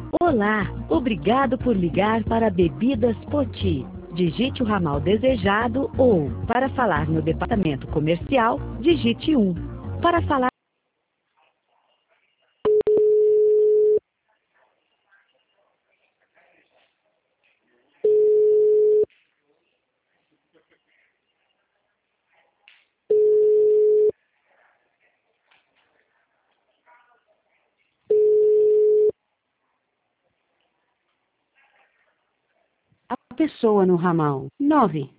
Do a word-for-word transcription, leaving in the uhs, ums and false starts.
Olá, obrigado por ligar para Bebidas Poti. Digite o ramal desejado ou, para falar no departamento comercial, digite um. Para falar... A pessoa no ramal nove